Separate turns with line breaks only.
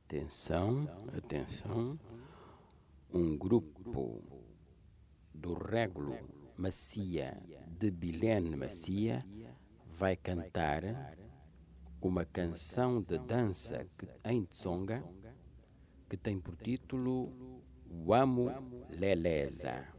Atenção, atenção. Um grupo do Régulo Macia de Bilene Macia vai cantar uma canção de dança em Tsonga que tem por título O Amo Leleza.